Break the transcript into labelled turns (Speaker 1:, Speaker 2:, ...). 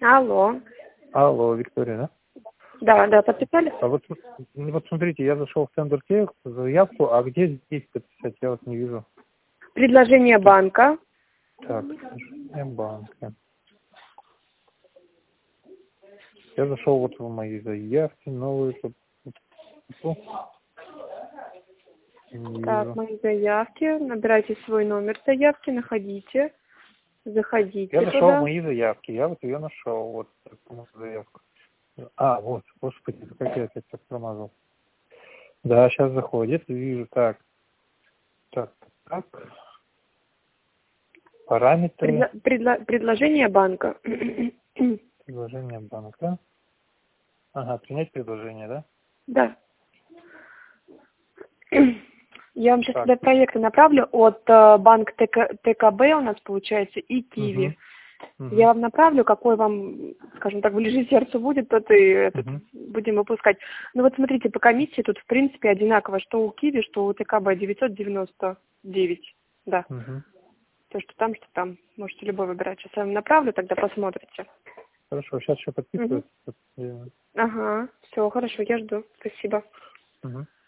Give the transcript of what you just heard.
Speaker 1: Алло.
Speaker 2: Алло, Виктория, да?
Speaker 1: Да, да, подписали?
Speaker 2: А вот смотрите, я зашел в центр тех, заявку, а где здесь подписать? Я вот не вижу.
Speaker 1: Предложение банка.
Speaker 2: Так, банка. Я зашел вот в мои заявки, новые тут. Не
Speaker 1: Так,
Speaker 2: вижу.
Speaker 1: мои заявки. Набирайте свой номер заявки, находите. Заходите
Speaker 2: Я зашел в
Speaker 1: туда.
Speaker 2: мои заявки, я вот ее нашел, вот такую заявку. А, вот, господи, как я опять так промазал. Да, сейчас заходит, вижу, так. Параметры,
Speaker 1: Предложение банка.
Speaker 2: предложение банка. Ага, принять предложение, да?
Speaker 1: Да. Я вам сейчас
Speaker 2: Так.
Speaker 1: туда проекты направлю от банка ТКБ у нас получается и Киви. Я вам направлю, какой вам, скажем так, ближе сердцу будет, тот и будем выпускать. Ну вот смотрите, по комиссии тут в принципе одинаково, что у Киви, что у ТКБ 999. Да. То, что там. Можете любой выбирать. Сейчас я вам направлю, тогда посмотрите.
Speaker 2: Хорошо, сейчас еще подписывается.
Speaker 1: Ага, все, хорошо, я жду. Спасибо.